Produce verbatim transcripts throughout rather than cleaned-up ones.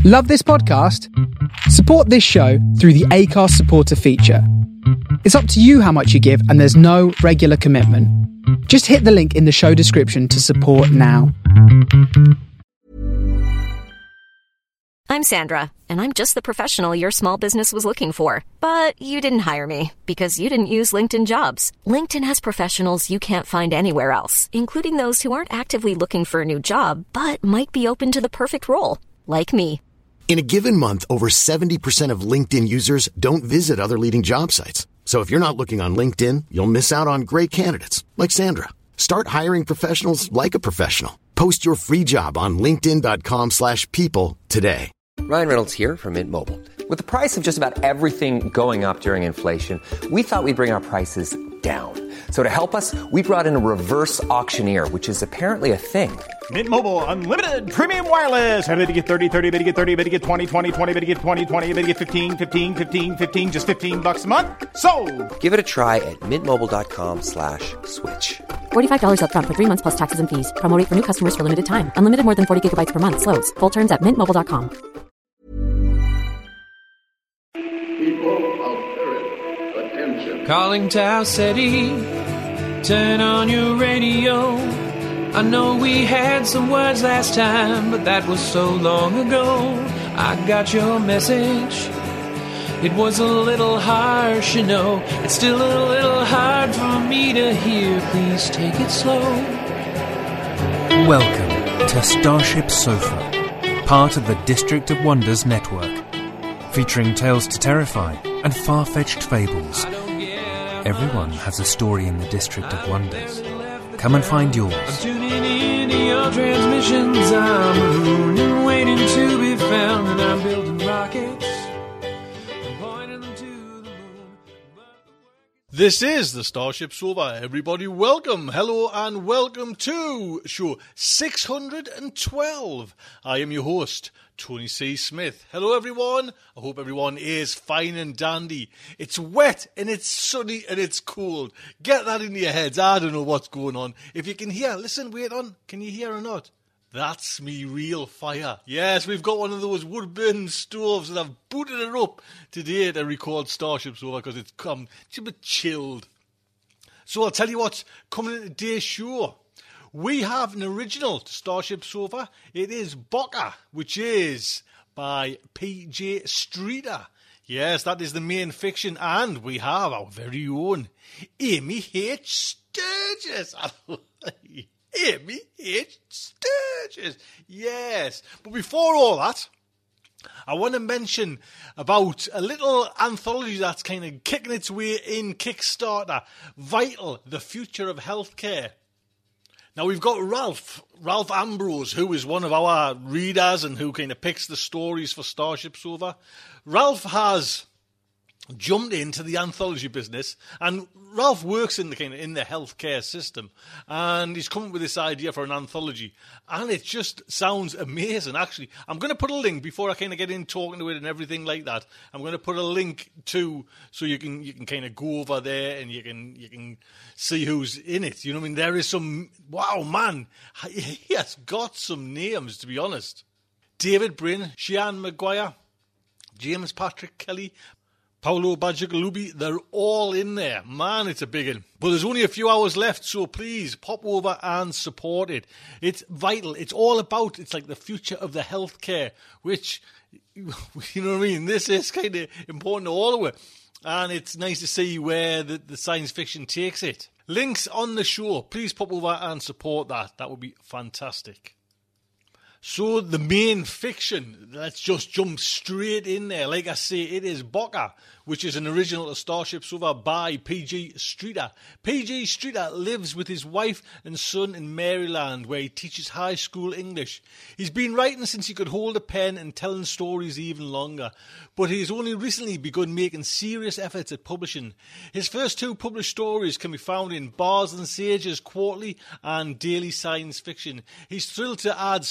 Love this podcast? Support this show through the Acast supporter feature. It's up to you how much you give, and there's no regular commitment. Just hit the link in the show description to support now. I'm Sandra, and I'm just the professional your small business was looking for. But you didn't hire me because you didn't use LinkedIn Jobs. LinkedIn has professionals you can't find anywhere else, including those who aren't actively looking for a new job, but might be open to the perfect role, like me. In a given month, over seventy percent of LinkedIn users don't visit other leading job sites. So if you're not looking on LinkedIn, you'll miss out on great candidates like Sandra. Start hiring professionals like a professional. Post your free job on linkedin.com slash people today. Ryan Reynolds here from Mint Mobile. With the price of just about everything going up during inflation, we thought we'd bring our prices down. So to help us, we brought in a reverse auctioneer, which is apparently a thing. Mint Mobile Unlimited Premium Wireless. How to get thirty, thirty, how to get thirty, how to get twenty, twenty, twenty, how to get twenty, twenty, how to get fifteen, fifteen, fifteen, fifteen, just fifteen bucks a month? Sold! Give it a try at mintmobile.com slash switch. forty-five dollars up front for three months plus taxes and fees. Promo rate for new customers for limited time. Unlimited more than forty gigabytes per month. Slows full terms at mint mobile dot com. People of Earth, attention. Calling Tau City, turn on your radio. I know we had some words last time, but that was so long ago. I got your message. It was a little harsh, you know. It's still a little hard for me to hear. Please take it slow. Welcome to Starship Sofa, part of the District of Wonders network, featuring tales to terrify and far-fetched fables. Everyone has a story in the District of Wonders. Come and find yours. I'm tuning in to your transmissions. I'm a moon and waiting to be found, and I'm building rockets and pointing them to the moon. This is the Starship Sofa. Everybody, welcome, hello, and welcome to show six hundred twelve. I am your host, Tony C. Smith. Hello, everyone. I hope everyone is fine and dandy. It's wet and it's sunny and it's cold. Get that into your heads. I don't know what's going on. If you can hear, listen, wait on. Can you hear or not? That's me real fire. Yes, we've got one of those wood-burning stoves and I've booted it up today to record Starship Sofa because it's come it's a bit chilled. So I'll tell you what's coming in today's show. We have an original to Starship Sofa. It is Boca, which is by P J Streeter. Yes, that is the main fiction. And we have our very own Amy H. Sturgis. Amy H. Sturgis. Yes. But before all that, I want to mention about a little anthology that's kind of kicking its way in Kickstarter. Vital, the Future of Healthcare. Now, we've got Ralph, Ralph Ambrose, who is one of our readers and who kind of picks the stories for Starship Sofa. Ralph has jumped into the anthology business, and Ralph works in the kind of in the healthcare system, and he's come up with this idea for an anthology, and it just sounds amazing. Actually, I'm going to put a link before I kind of get in talking to it and everything like that. I'm going to put a link to so you can you can kind of go over there and you can you can see who's in it. You know what I mean? There is some wow, man. He has got some names, to be honest. David Brin, Sean Maguire, James Patrick Kelly, Paolo Bacigalupi, they're all in there. Man, it's a big one. But there's only a few hours left, so please pop over and support it. It's vital. It's all about, it's like the future of the healthcare, which, you know what I mean? This is kind of important to all of it. And it's nice to see where the, the science fiction takes it. Links on the show. Please pop over and support that. That would be fantastic. So the main fiction, let's just jump straight in there. Like I say, it is Boca, which is an original to Starship Sofa by P G Streeter. P G Streeter lives with his wife and son in Maryland, where he teaches high school English. He's been writing since he could hold a pen and telling stories even longer, but he's only recently begun making serious efforts at publishing. His first two published stories can be found in Bars and Sages Quarterly and Daily Science Fiction. He's thrilled to add Starship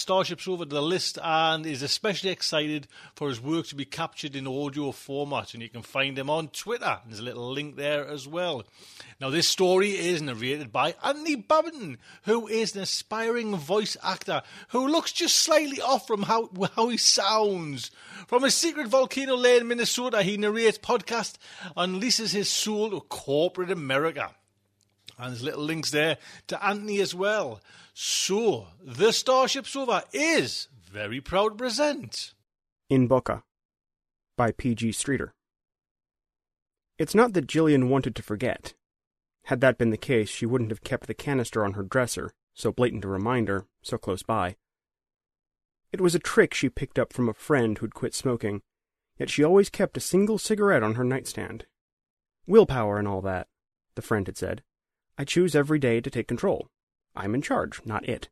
Starships over to the list and is especially excited for his work to be captured in audio format. And you can find him on Twitter. There's a little link there as well. Now, this story is narrated by Anthony Babington, who is an aspiring voice actor who looks just slightly off from how, how he sounds. From a secret volcano lair in Minnesota, he narrates podcasts and leases his soul to corporate America. And there's little links there to Anthony as well. So, the Starship Sofa is very proud to present In Boca by P G Streeter. It's not that Gillian wanted to forget. Had that been the case, she wouldn't have kept the canister on her dresser, so blatant a reminder, so close by. It was a trick she picked up from a friend who'd quit smoking, yet she always kept a single cigarette on her nightstand. Willpower and all that, the friend had said. I choose every day to take control. I'm in charge, not it.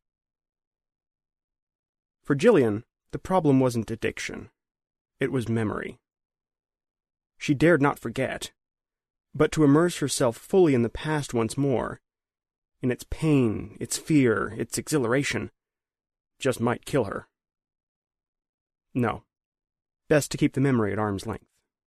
For Gillian, the problem wasn't addiction. It was memory. She dared not forget, but to immerse herself fully in the past once more, in its pain, its fear, its exhilaration, just might kill her. No. Best to keep the memory at arm's length.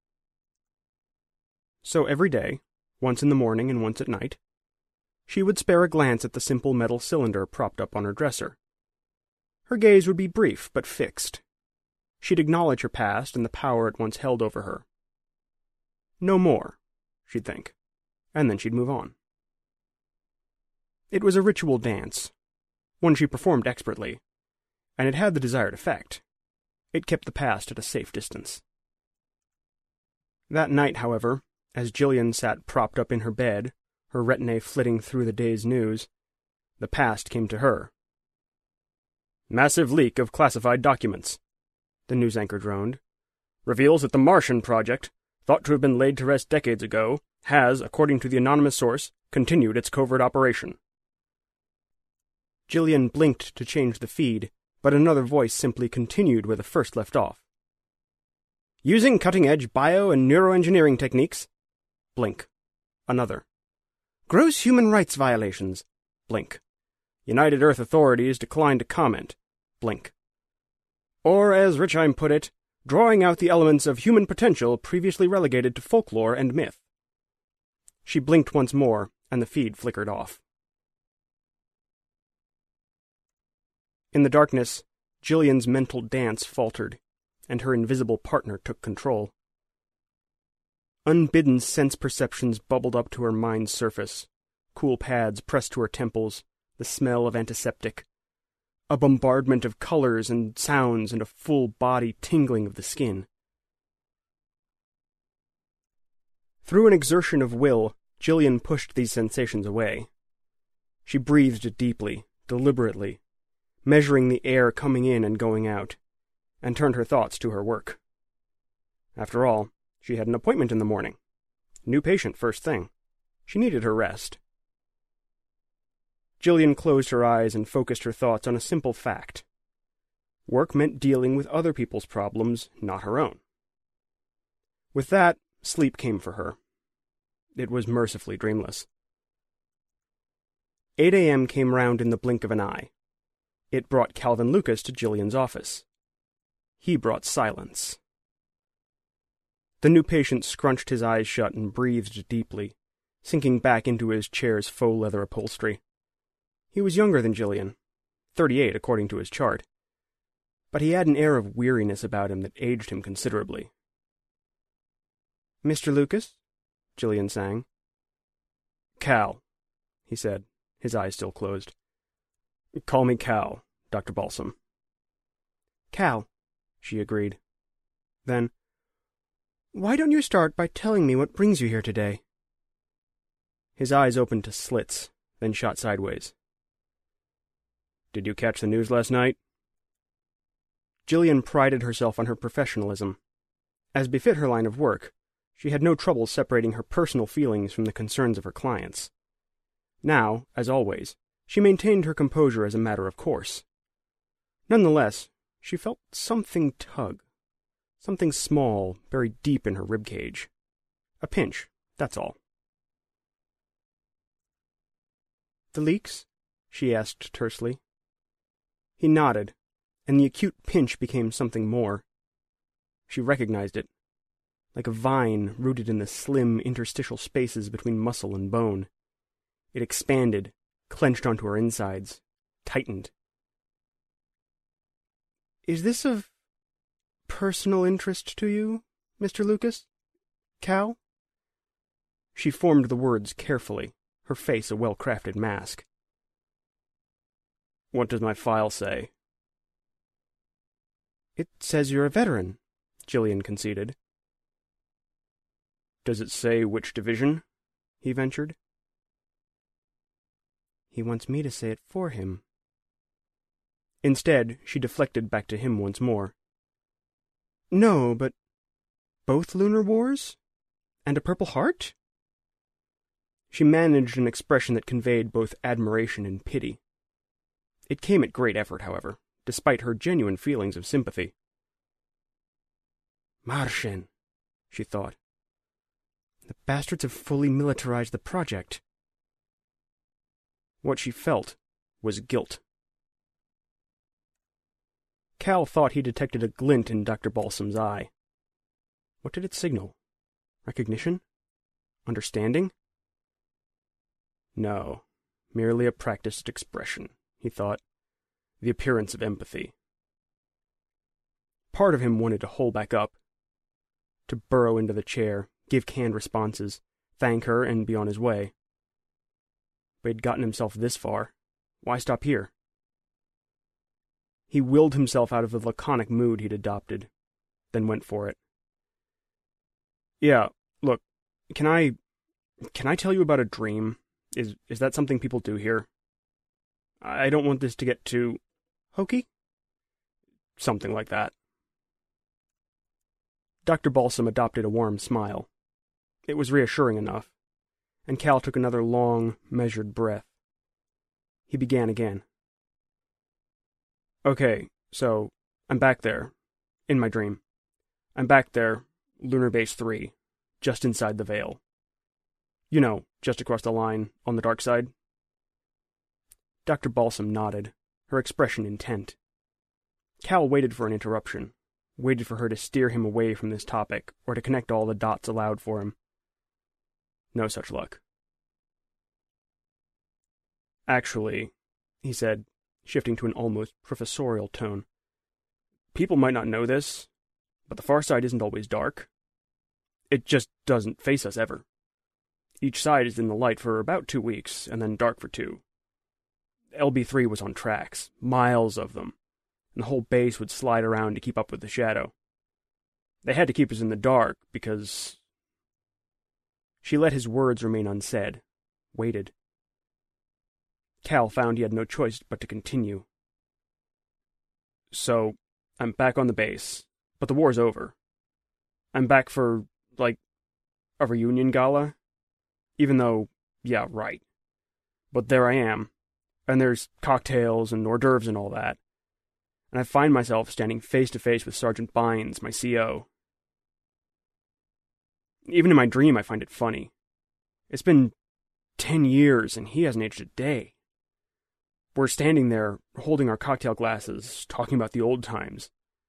So every day, once in the morning and once at night, she would spare a glance at the simple metal cylinder propped up on her dresser. Her gaze would be brief but fixed. She'd acknowledge her past and the power it once held over her. No more, she'd think, and then she'd move on. It was a ritual dance, one she performed expertly, and it had the desired effect. It kept the past at a safe distance. That night, however, as Gillian sat propped up in her bed, her retina flitting through the day's news, the past came to her. Massive leak of classified documents, the news anchor droned, reveals that the Martian project, thought to have been laid to rest decades ago, has, according to the anonymous source, continued its covert operation. Gillian blinked to change the feed, but another voice simply continued where the first left off. Using cutting-edge bio and neuroengineering techniques. Blink. Another. Gross human rights violations. Blink. United Earth authorities declined to comment. Blink. Or, as Richheim put it, drawing out the elements of human potential previously relegated to folklore and myth. She blinked once more, and the feed flickered off. In the darkness, Gillian's mental dance faltered, and her invisible partner took control. Unbidden sense perceptions bubbled up to her mind's surface, cool pads pressed to her temples, the smell of antiseptic, a bombardment of colors and sounds and a full body tingling of the skin. Through an exertion of will, Gillian pushed these sensations away. She breathed deeply, deliberately, measuring the air coming in and going out, and turned her thoughts to her work. After all, she had an appointment in the morning. New patient first thing. She needed her rest. Gillian closed her eyes and focused her thoughts on a simple fact. Work meant dealing with other people's problems, not her own. With that, sleep came for her. It was mercifully dreamless. eight a.m. came round in the blink of an eye. It brought Calvin Lucas to Gillian's office. He brought silence. The new patient scrunched his eyes shut and breathed deeply, sinking back into his chair's faux leather upholstery. He was younger than Gillian, thirty-eight according to his chart, but he had an air of weariness about him that aged him considerably. Mister Lucas? Gillian sang. Cal, he said, his eyes still closed. Call me Cal, Doctor Balsam. Cal, she agreed. Then, why don't you start by telling me what brings you here today? His eyes opened to slits, then shot sideways. Did you catch the news last night? Gillian prided herself on her professionalism. As befit her line of work, she had no trouble separating her personal feelings from the concerns of her clients. Now, as always, she maintained her composure as a matter of course. Nonetheless, she felt something tug. Something small, buried deep in her ribcage. A pinch, that's all. The leaks? She asked tersely. He nodded, and the acute pinch became something more. She recognized it, like a vine rooted in the slim interstitial spaces between muscle and bone. It expanded, clenched onto her insides, tightened. "Is this of personal interest to you, Mister Lucas? Cal?" She formed the words carefully, her face a well-crafted mask. "What does my file say?" "It says you're a veteran," Jillian conceded. "Does it say which division?" he ventured. "He wants me to say it for him." Instead, she deflected back to him once more. "No, but both Lunar Wars? And a Purple Heart?" She managed an expression that conveyed both admiration and pity. It came at great effort, however, despite her genuine feelings of sympathy. "Martian," she thought. "The bastards have fully militarized the project." What she felt was guilt. Cal thought he detected a glint in Doctor Balsam's eye. What did it signal? Recognition? Understanding? No, merely a practiced expression, he thought. The appearance of empathy. Part of him wanted to hole back up, to burrow into the chair, give canned responses, thank her, and be on his way. But he'd gotten himself this far. Why stop here? He willed himself out of the laconic mood he'd adopted, then went for it. "Yeah, look, can I... can I tell you about a dream? Is is that something people do here? I don't want this to get too... hokey? Something like that." Doctor Balsam adopted a warm smile. It was reassuring enough, and Cal took another long, measured breath. He began again. "Okay, so, I'm back there, in my dream. I'm back there, Lunar Base three, just inside the Veil. You know, just across the line, on the dark side." Doctor Balsam nodded, her expression intent. Cal waited for an interruption, waited for her to steer him away from this topic, or to connect all the dots allowed for him. No such luck. "Actually," he said, shifting to an almost professorial tone, "people might not know this, but the far side isn't always dark. It just doesn't face us ever. Each side is in the light for about two weeks, and then dark for two. L B three was on tracks, miles of them, and the whole base would slide around to keep up with the shadow. They had to keep us in the dark, because..." She let his words remain unsaid, waited. Cal found he had no choice but to continue. "So, I'm back on the base, but the war's over. I'm back for, like, a reunion gala? Even though, yeah, right. But there I am, and there's cocktails and hors d'oeuvres and all that. And I find myself standing face to face with Sergeant Bynes, my C O. Even in my dream I find it funny. It's been ten years, and he hasn't aged a day. We're standing there, holding our cocktail glasses, talking about the old times.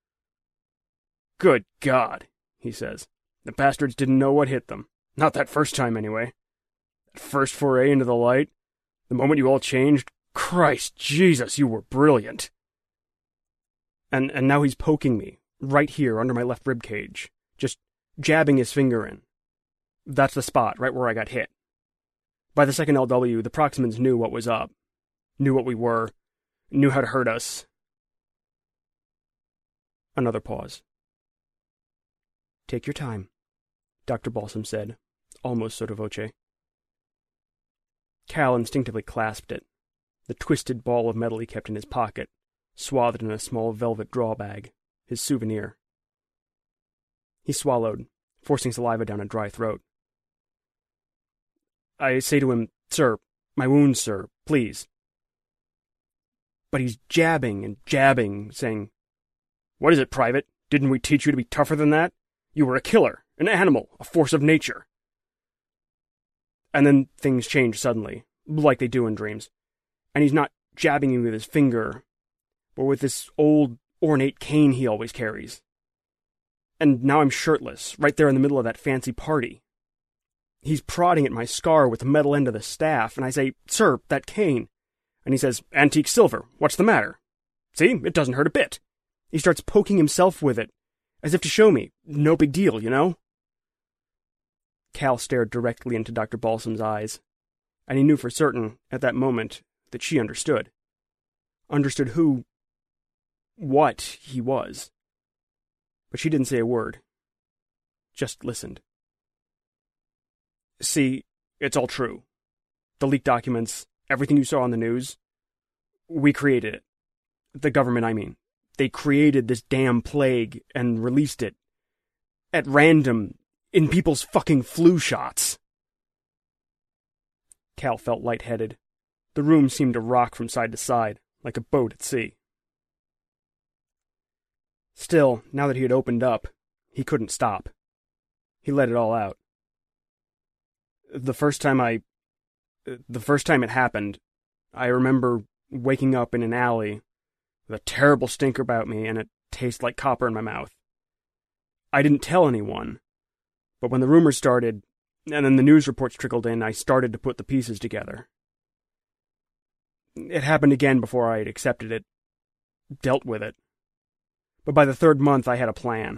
'Good God,' he says. 'The bastards didn't know what hit them. Not that first time, anyway. That first foray into the light, the moment you all changed, Christ Jesus, you were brilliant.' And and now he's poking me, right here under my left rib cage, just jabbing his finger in. That's the spot, right where I got hit. By the second L W, the Proximans knew what was up, knew what we were, knew how to hurt us." Another pause. "Take your time," Doctor Balsam said, almost sotto voce. Cal instinctively clasped it, the twisted ball of metal he kept in his pocket, swathed in a small velvet draw bag, his souvenir. He swallowed, forcing saliva down a dry throat. I say to him, "Sir, my wounds, sir, please." But he's jabbing and jabbing, saying, "What is it, Private? Didn't we teach you to be tougher than that? You were a killer, an animal, a force of nature." And then things change suddenly, like they do in dreams, and he's not jabbing me with his finger, but with this old, ornate cane he always carries. And now I'm shirtless, right there in the middle of that fancy party. He's prodding at my scar with the metal end of the staff, and I say, "Sir, that cane." And he says, "Antique silver, what's the matter? See, it doesn't hurt a bit." He starts poking himself with it, as if to show me, no big deal, you know? Cal stared directly into Doctor Balsam's eyes, and he knew for certain, at that moment, that she understood. Understood who, what he was. But she didn't say a word. Just listened. "See, it's all true. The leaked documents, everything you saw on the news, we created it. The government, I mean. They created this damn plague and released it. At random, in people's fucking flu shots." Cal felt lightheaded. The room seemed to rock from side to side, like a boat at sea. Still, now that he had opened up, he couldn't stop. He let it all out. The first time I... The first time it happened, I remember waking up in an alley with a terrible stink about me and it tasted like copper in my mouth. I didn't tell anyone, but when the rumors started, and then the news reports trickled in, I started to put the pieces together. It happened again before I had accepted it, dealt with it. But by the third month, I had a plan.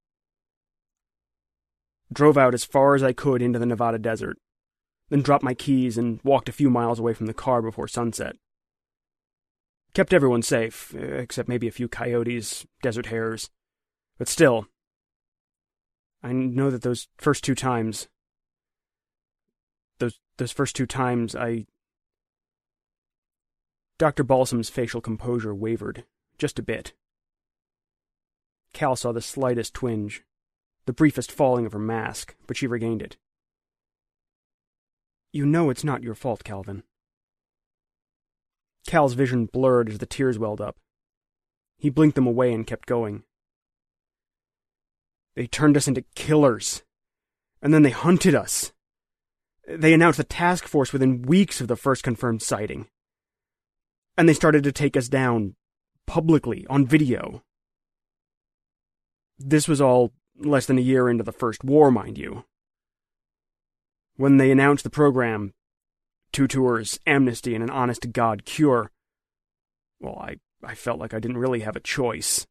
Drove out as far as I could into the Nevada desert, then dropped my keys and walked a few miles away from the car before sunset. Kept everyone safe, except maybe a few coyotes, desert hares. But still, I know that those first two times... Those, those first two times, I... Doctor Balsam's facial composure wavered, just a bit. Cal saw the slightest twinge, the briefest falling of her mask, but she regained it. "You know it's not your fault, Calvin." Cal's vision blurred as the tears welled up. He blinked them away and kept going. "They turned us into killers, and then they hunted us. They announced a task force within weeks of the first confirmed sighting. And they started to take us down, publicly, on video. This was all less than a year into the first war, mind you. When they announced the program, two tours, amnesty, and an honest-to-God cure, well, I, I felt like I didn't really have a choice."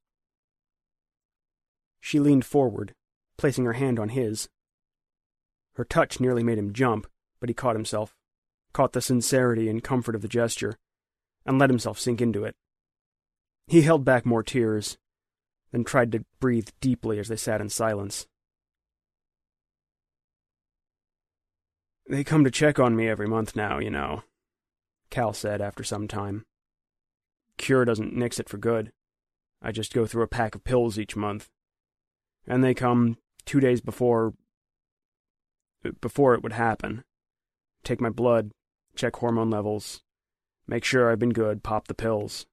She leaned forward, placing her hand on his. Her touch nearly made him jump, but he caught himself, caught the sincerity and comfort of the gesture, and let himself sink into it. He held back more tears, then tried to breathe deeply as they sat in silence. "They come to check on me every month now, you know," Cal said after some time. "Cure doesn't nix it for good. I just go through a pack of pills each month. And they come two days before... before it would happen. Take my blood, check hormone levels, make sure I've been good, pop the pills."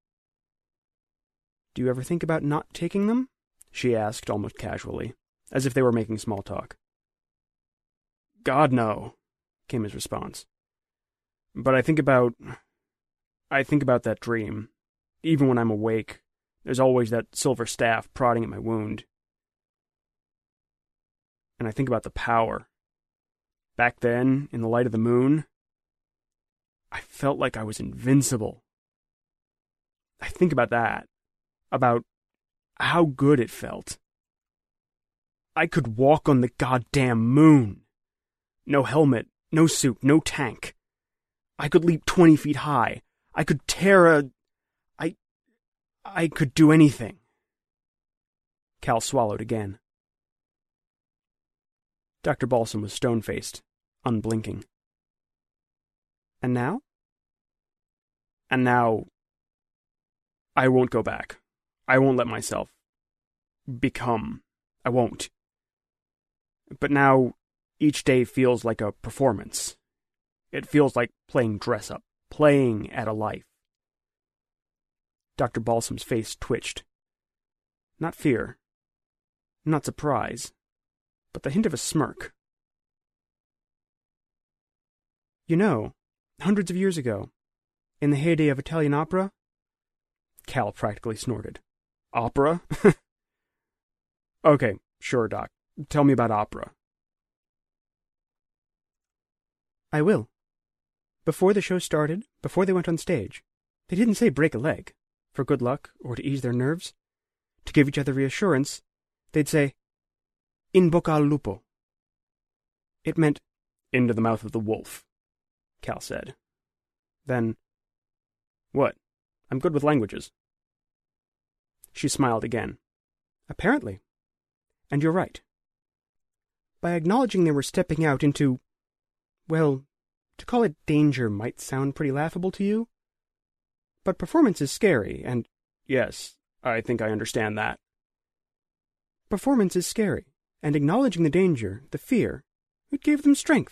"Do you ever think about not taking them?" she asked almost casually, as if they were making small talk. "God, no," came his response. "But I think about... I think about that dream. Even when I'm awake, there's always that silver staff prodding at my wound. And I think about the power. Back then, in the light of the moon, I felt like I was invincible. I think about that. About how good it felt. I could walk on the goddamn moon. No helmet, no suit, no tank. I could leap twenty feet high. I could tear a... I... I could do anything." Cal swallowed again. Doctor Balsam was stone-faced, unblinking. "And now?" "And now... I won't go back. I won't let myself... become. I won't. But now, each day feels like a performance. It feels like playing dress-up, playing at a life." Doctor Balsam's face twitched. Not fear, not surprise, but the hint of a smirk. "You know, hundreds of years ago, in the heyday of Italian opera..." Cal practically snorted. Opera? Okay, sure, Doc. Tell me about opera. I will. Before the show started, before they went on stage, they didn't say break a leg, for good luck or to ease their nerves. To give each other reassurance, they'd say, in bocca al lupo. It meant, into the mouth of the wolf, Cal said. Then, what? I'm good with languages. She smiled again. Apparently. And you're right. By acknowledging they were stepping out into, well, to call it danger might sound pretty laughable to you. But performance is scary, and yes, I think I understand that. Performance is scary, and acknowledging the danger, the fear, it gave them strength.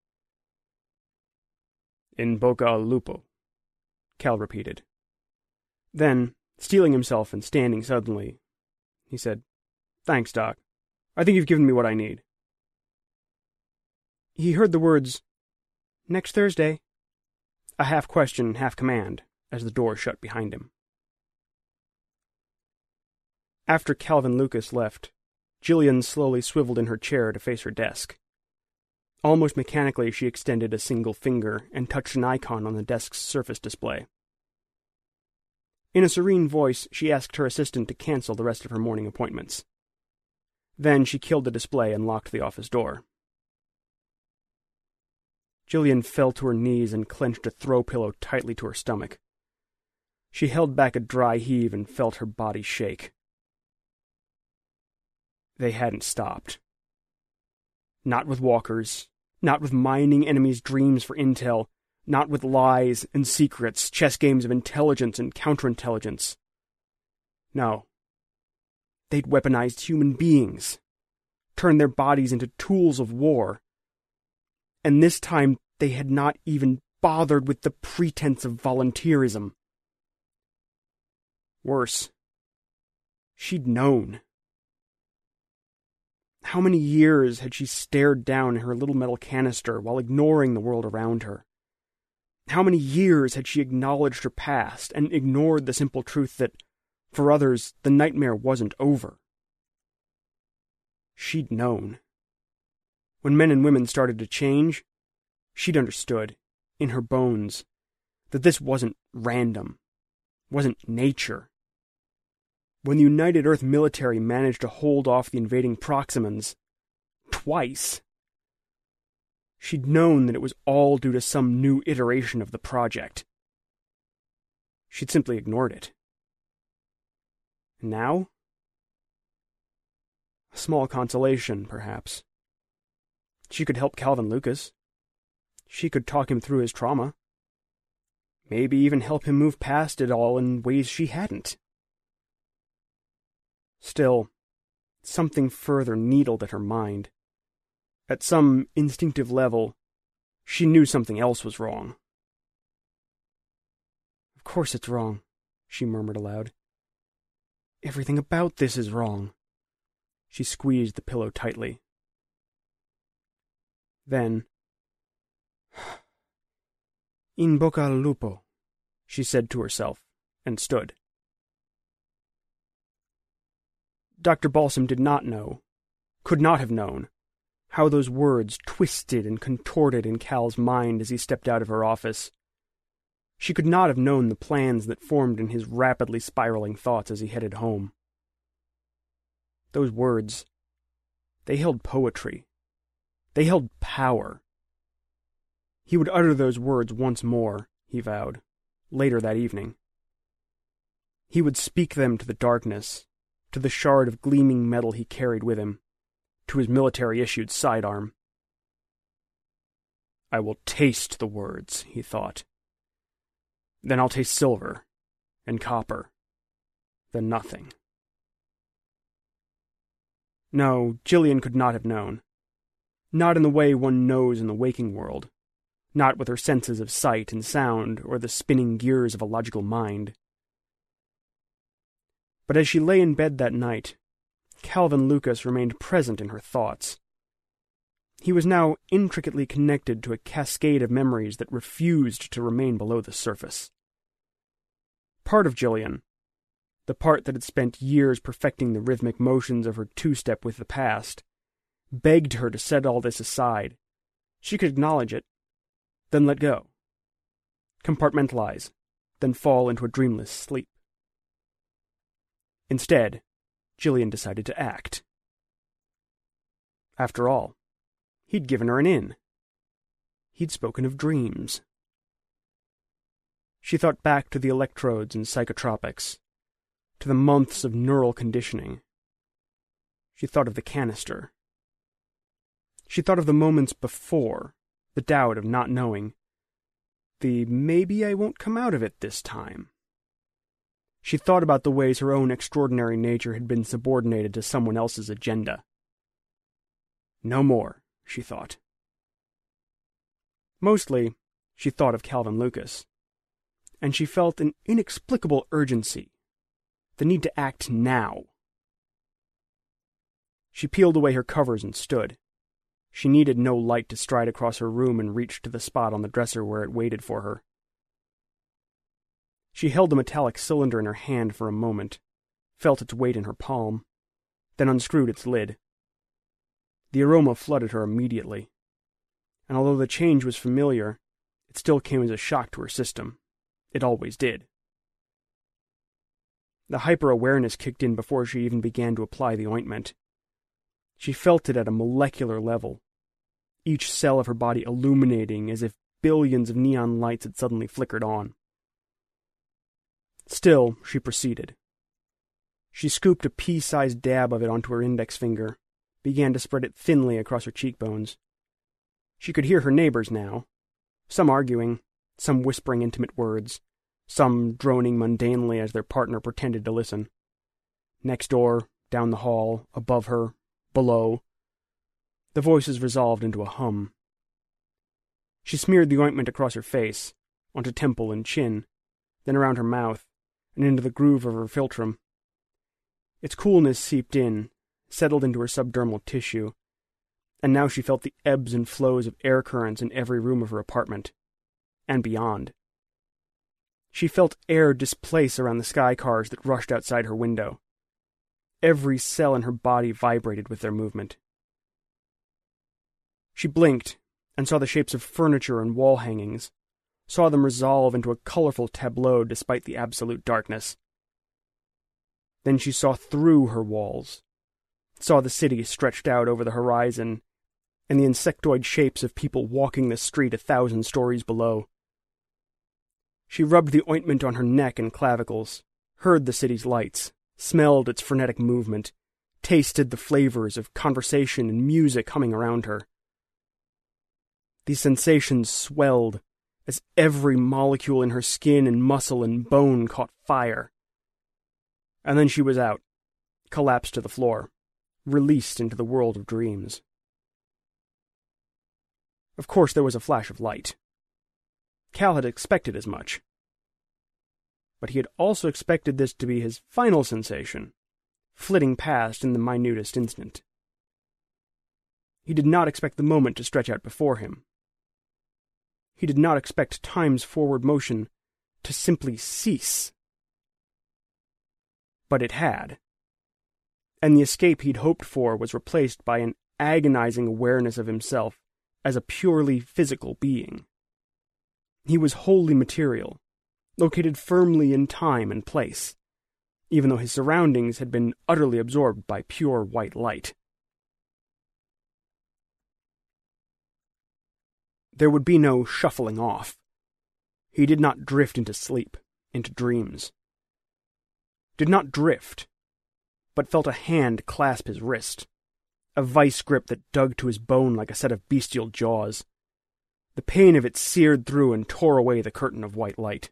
In bocca al lupo, Cal repeated. Then, steeling himself and standing suddenly, he said, Thanks, Doc. I think you've given me what I need. He heard the words, Next Thursday, a half-question, half-command, as the door shut behind him. After Calvin Lucas left, Jillian slowly swiveled in her chair to face her desk. Almost mechanically, she extended a single finger and touched an icon on the desk's surface display. In a serene voice, she asked her assistant to cancel the rest of her morning appointments. Then she killed the display and locked the office door. Jillian fell to her knees and clenched a throw pillow tightly to her stomach. She held back a dry heave and felt her body shake. They hadn't stopped. Not with walkers, not with mining enemies' dreams for intel, not with lies and secrets, chess games of intelligence and counterintelligence. No. They'd weaponized human beings, turned their bodies into tools of war. And this time they had not even bothered with the pretense of volunteerism. Worse, she'd known. How many years had she stared down her little metal canister while ignoring the world around her? How many years had she acknowledged her past and ignored the simple truth that, for others, the nightmare wasn't over? She'd known. When men and women started to change, she'd understood, in her bones, that this wasn't random, wasn't nature. When the United Earth military managed to hold off the invading Proximans, twice, she'd known that it was all due to some new iteration of the project. She'd simply ignored it. And now? A small consolation, perhaps. She could help Calvin Lucas. She could talk him through his trauma. Maybe even help him move past it all in ways she hadn't. Still, something further needled at her mind. At some instinctive level, she knew something else was wrong. Of course it's wrong, she murmured aloud. Everything about this is wrong. She squeezed the pillow tightly. Then, in bocca al lupo, she said to herself, and stood. Doctor Balsam did not know, could not have known, how those words twisted and contorted in Cal's mind as he stepped out of her office. She could not have known the plans that formed in his rapidly spiraling thoughts as he headed home. Those words, they held poetry. They held power. He would utter those words once more, he vowed, later that evening. He would speak them to the darkness, to the shard of gleaming metal he carried with him, to his military-issued sidearm. I will taste the words, he thought. Then I'll taste silver, and copper, then nothing. No, Jillian could not have known. Not in the way one knows in the waking world. Not with her senses of sight and sound, or the spinning gears of a logical mind. But as she lay in bed that night, Calvin Lucas remained present in her thoughts. He was now intricately connected to a cascade of memories that refused to remain below the surface. Part of Jillian, the part that had spent years perfecting the rhythmic motions of her two-step with the past, begged her to set all this aside. She could acknowledge it, then let go. Compartmentalize, then fall into a dreamless sleep. Instead, Jillian decided to act. After all, he'd given her an in. He'd spoken of dreams. She thought back to the electrodes and psychotropics, to the months of neural conditioning. She thought of the canister. She thought of the moments before, the doubt of not knowing, the maybe I won't come out of it this time. She thought about the ways her own extraordinary nature had been subordinated to someone else's agenda. No more, she thought. Mostly, she thought of Calvin Lucas, and she felt an inexplicable urgency, the need to act now. She peeled away her covers and stood. She needed no light to stride across her room and reach to the spot on the dresser where it waited for her. She held the metallic cylinder in her hand for a moment, felt its weight in her palm, then unscrewed its lid. The aroma flooded her immediately, and although the change was familiar, it still came as a shock to her system. It always did. The hyper-awareness kicked in before she even began to apply the ointment. She felt it at a molecular level, each cell of her body illuminating as if billions of neon lights had suddenly flickered on. Still, she proceeded. She scooped a pea-sized dab of it onto her index finger, began to spread it thinly across her cheekbones. She could hear her neighbors now, some arguing, some whispering intimate words, some droning mundanely as their partner pretended to listen. Next door, down the hall, above her, below. The voices resolved into a hum. She smeared the ointment across her face, onto temple and chin, then around her mouth, and into the groove of her philtrum. Its coolness seeped in, settled into her subdermal tissue, and now she felt the ebbs and flows of air currents in every room of her apartment, and beyond. She felt air displace around the sky cars that rushed outside her window. Every cell in her body vibrated with their movement. She blinked and saw the shapes of furniture and wall hangings, saw them resolve into a colorful tableau despite the absolute darkness. Then she saw through her walls, saw the city stretched out over the horizon, and the insectoid shapes of people walking the street a thousand stories below. She rubbed the ointment on her neck and clavicles, heard the city's lights, smelled its frenetic movement, tasted the flavors of conversation and music humming around her. These sensations swelled as every molecule in her skin and muscle and bone caught fire. And then she was out, collapsed to the floor, released into the world of dreams. Of course there was a flash of light. Cal had expected as much. But he had also expected this to be his final sensation, flitting past in the minutest instant. He did not expect the moment to stretch out before him. He did not expect time's forward motion to simply cease. But it had. And the escape he'd hoped for was replaced by an agonizing awareness of himself as a purely physical being. He was wholly material, located firmly in time and place, even though his surroundings had been utterly absorbed by pure white light. There would be no shuffling off. He did not drift into sleep, into dreams. Did not drift, but felt a hand clasp his wrist, a vice grip that dug to his bone like a set of bestial jaws. The pain of it seared through and tore away the curtain of white light.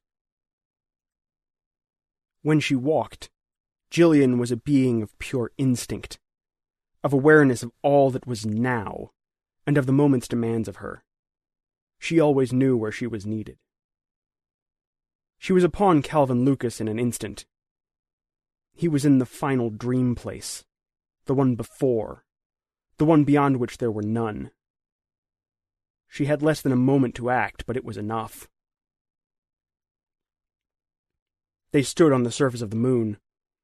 When she walked, Jillian was a being of pure instinct, of awareness of all that was now, and of the moment's demands of her. She always knew where she was needed. She was upon Calvin Lucas in an instant. He was in the final dream place, the one before, the one beyond which there were none. She had less than a moment to act, but it was enough. They stood on the surface of the moon,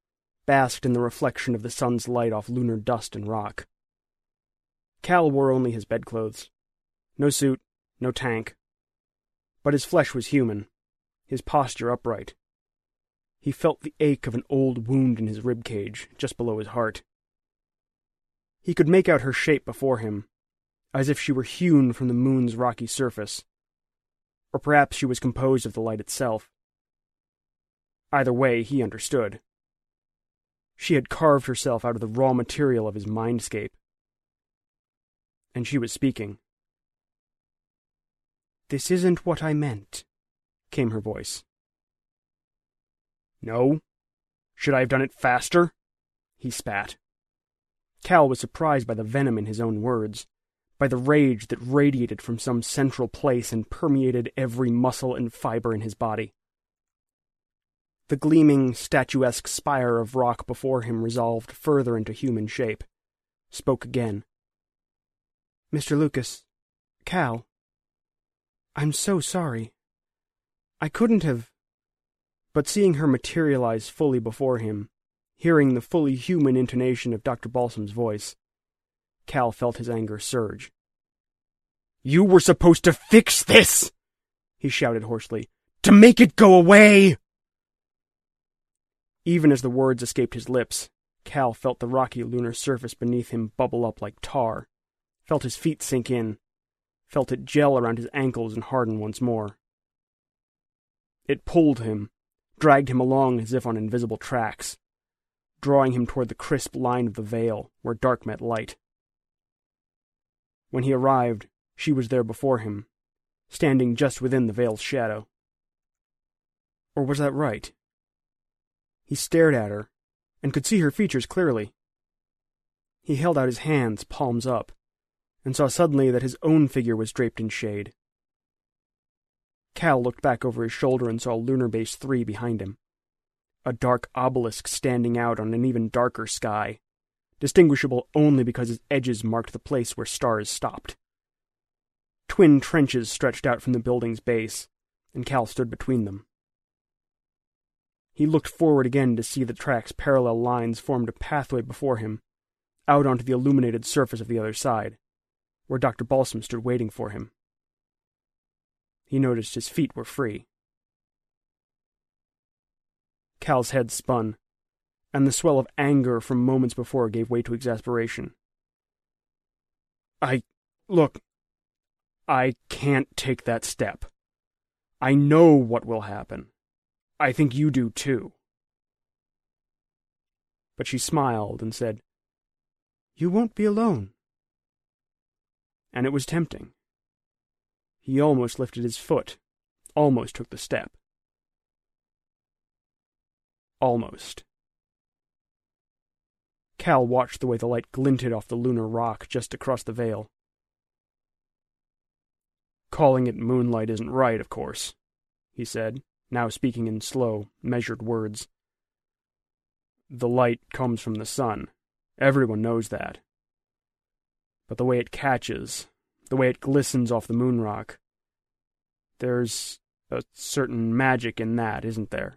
basked in the reflection of the sun's light off lunar dust and rock. Cal wore only his bedclothes. No suit, no tank. But his flesh was human, his posture upright. He felt the ache of an old wound in his ribcage, just below his heart. He could make out her shape before him, as if she were hewn from the moon's rocky surface. Or perhaps she was composed of the light itself. Either way, he understood. She had carved herself out of the raw material of his mindscape. And she was speaking. "This isn't what I meant," came her voice. "No? Should I have done it faster?" He spat. Cal was surprised by the venom in his own words, by the rage that radiated from some central place and permeated every muscle and fiber in his body. The gleaming, statuesque spire of rock before him resolved further into human shape, spoke again. "Mister Lucas, Cal, I'm so sorry. I couldn't have..." But seeing her materialize fully before him, hearing the fully human intonation of Doctor Balsam's voice, Cal felt his anger surge. "You were supposed to fix this!" he shouted hoarsely. "To make it go away!" Even as the words escaped his lips, Cal felt the rocky lunar surface beneath him bubble up like tar, felt his feet sink in, felt it gel around his ankles and harden once more. It pulled him, dragged him along as if on invisible tracks, drawing him toward the crisp line of the veil where dark met light. When he arrived, she was there before him, standing just within the veil's shadow. Or was that right? He stared at her, and could see her features clearly. He held out his hands, palms up, and saw suddenly that his own figure was draped in shade. Cal looked back over his shoulder and saw Lunar Base three behind him, a dark obelisk standing out on an even darker sky, distinguishable only because its edges marked the place where stars stopped. Twin trenches stretched out from the building's base, and Cal stood between them. He looked forward again to see the track's parallel lines formed a pathway before him, out onto the illuminated surface of the other side, where Doctor Balsam stood waiting for him. He noticed his feet were free. Cal's head spun, and the swell of anger from moments before gave way to exasperation. I... look, I can't take that step. I know what will happen. I think you do too. But she smiled and said, "You won't be alone." And it was tempting. He almost lifted his foot, almost took the step. Almost. Cal watched the way the light glinted off the lunar rock just across the veil. "Calling it moonlight isn't right, of course," he said, now speaking in slow, measured words. "The light comes from the sun. Everyone knows that. But the way it catches, the way it glistens off the moon rock, there's a certain magic in that, isn't there?"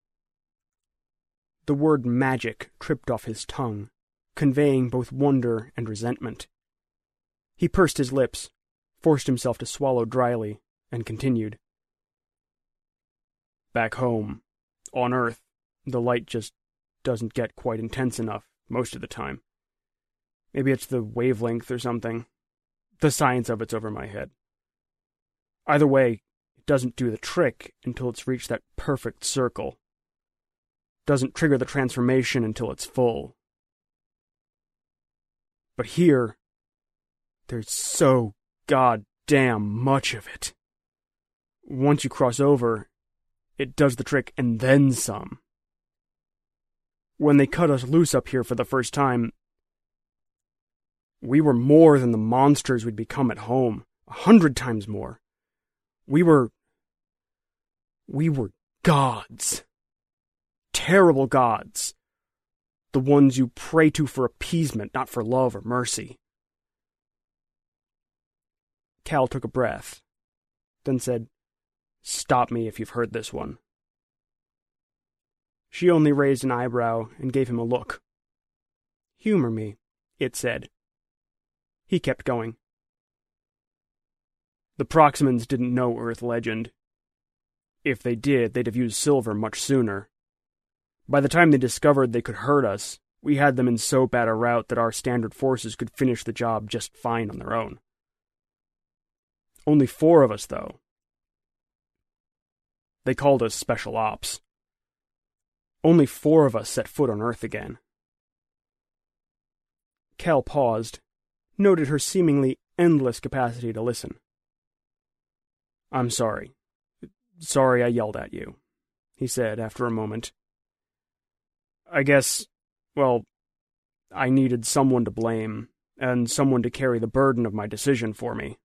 The word magic tripped off his tongue, conveying both wonder and resentment. He pursed his lips, forced himself to swallow dryly, and continued. "Back home, on Earth, the light just doesn't get quite intense enough most of the time. Maybe it's the wavelength or something. The science of it's over my head. Either way, it doesn't do the trick until it's reached that perfect circle. Doesn't trigger the transformation until it's full. But here, there's so goddamn much of it. Once you cross over, it does the trick and then some. When they cut us loose up here for the first time, we were more than the monsters we'd become at home, a hundred times more. We were... we were gods. Terrible gods. The ones you pray to for appeasement, not for love or mercy." Cal took a breath, then said, "Stop me if you've heard this one." She only raised an eyebrow and gave him a look. "Humor me," it said. He kept going. "The Proximans didn't know Earth legend. If they did, they'd have used silver much sooner. By the time they discovered they could hurt us, we had them in so bad a rout that our standard forces could finish the job just fine on their own. Only four of us, though. They called us Special Ops. Only four of us set foot on Earth again." Cal paused, noted her seemingly endless capacity to listen. "I'm sorry. Sorry I yelled at you," he said after a moment. "I guess, well, I needed someone to blame, and someone to carry the burden of my decision for me."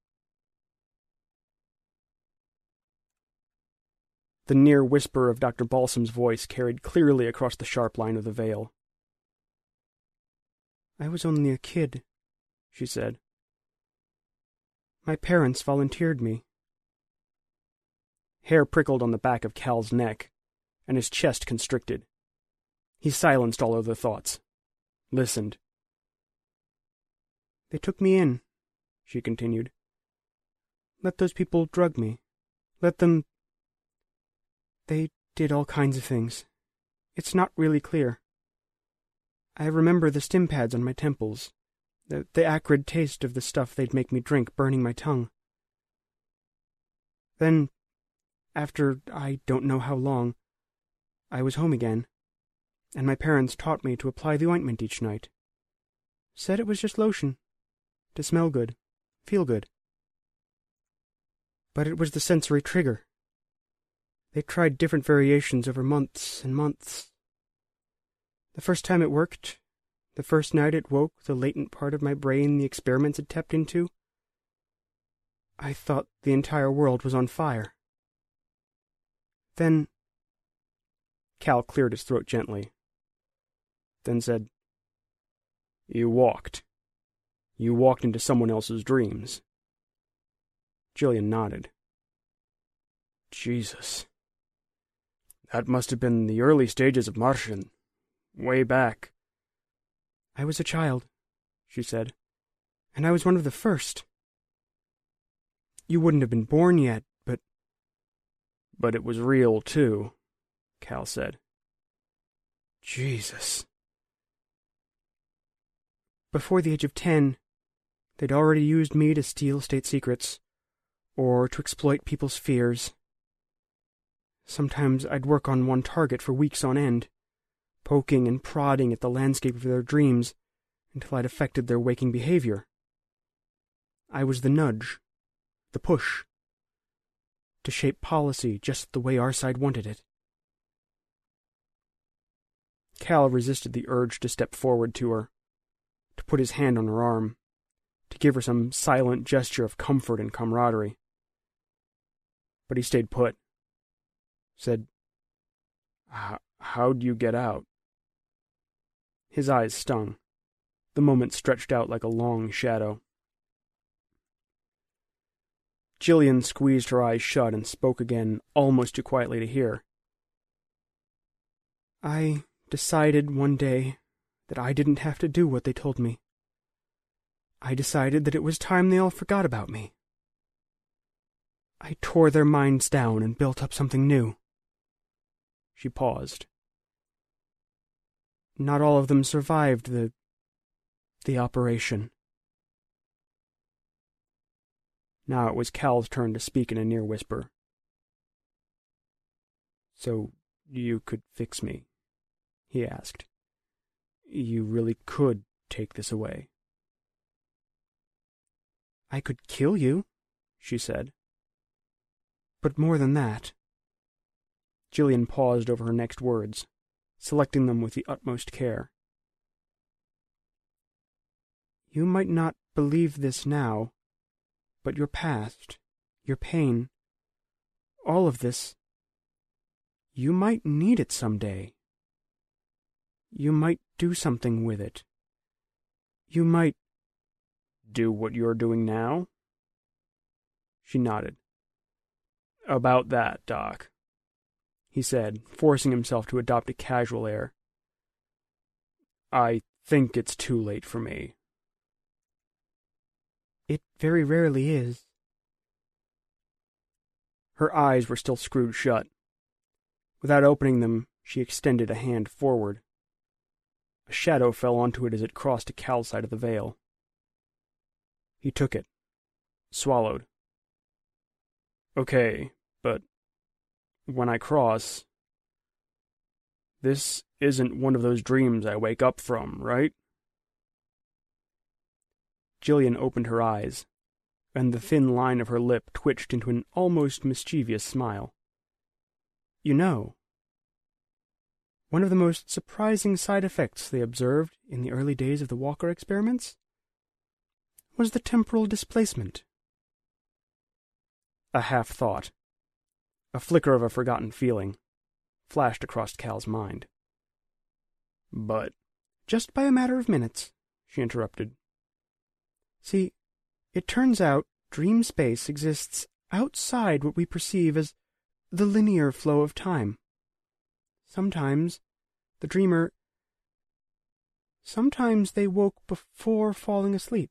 The near whisper of Doctor Balsam's voice carried clearly across the sharp line of the veil. "I was only a kid," she said. "My parents volunteered me." Hair prickled on the back of Cal's neck, and his chest constricted. He silenced all other thoughts. Listened. "They took me in," she continued. "Let those people drug me. Let them... They did all kinds of things. It's not really clear. I remember the stim pads on my temples, the, the acrid taste of the stuff they'd make me drink burning my tongue. Then, after I don't know how long, I was home again, and my parents taught me to apply the ointment each night. Said it was just lotion, to smell good, feel good. But it was the sensory trigger. They tried different variations over months and months. The first time it worked, the first night it woke the latent part of my brain the experiments had tapped into, I thought the entire world was on fire. Then... Cal cleared his throat gently, then said, "You walked. You walked into someone else's dreams." Jillian nodded. "Jesus. That must have been the early stages of Martian. Way back." "I was a child," she said, "and I was one of the first. You wouldn't have been born yet, but..." "But it was real, too," Cal said. Jesus. Before the age of ten, they'd already used me to steal state secrets, or to exploit people's fears. Sometimes I'd work on one target for weeks on end, poking and prodding at the landscape of their dreams until I'd affected their waking behavior. I was the nudge, the push, to shape policy just the way our side wanted it. Cal resisted the urge to step forward to her, to put his hand on her arm, to give her some silent gesture of comfort and camaraderie. But he stayed put. Said, "How'd you get out?" His eyes stung. The moment stretched out like a long shadow. Jillian squeezed her eyes shut and spoke again, almost too quietly to hear. "I decided one day that I didn't have to do what they told me. I decided that it was time they all forgot about me. I tore their minds down and built up something new." She paused. "Not all of them survived the... the operation." Now it was Cal's turn to speak in a near whisper. "So you could fix me?" he asked. "You really could take this away?" "I could kill you," she said. "But more than that..." Jillian paused over her next words, selecting them with the utmost care. "You might not believe this now, but your past, your pain, all of this, you might need it someday. You might do something with it. You might..." "Do what you're doing now?" She nodded. "About that, Doc." he said, forcing himself to adopt a casual air. I think it's too late for me. It very rarely is. Her eyes were still screwed shut. Without opening them, she extended a hand forward. A shadow fell onto it as it crossed to Cal's side of the veil. He took it, swallowed. Okay, but when I cross, this isn't one of those dreams I wake up from, right? Jillian opened her eyes, and the thin line of her lip twitched into an almost mischievous smile. You know, one of the most surprising side effects they observed in the early days of the Walker experiments was the temporal displacement. A half-thought, a flicker of a forgotten feeling, flashed across Cal's mind. But, just by a matter of minutes, she interrupted. See, it turns out dream space exists outside what we perceive as the linear flow of time. Sometimes the dreamer... Sometimes they woke before falling asleep.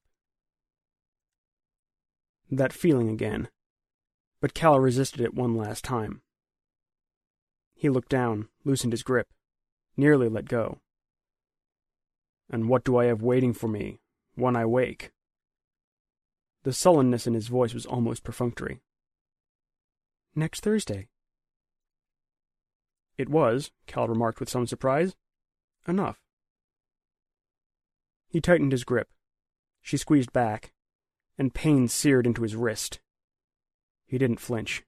That feeling again, but Cal resisted it one last time. He looked down, loosened his grip, nearly let go. And what do I have waiting for me when I wake? The sullenness in his voice was almost perfunctory. Next Thursday. It was, Cal remarked with some surprise, enough. He tightened his grip. She squeezed back, and pain seared into his wrist. He didn't flinch.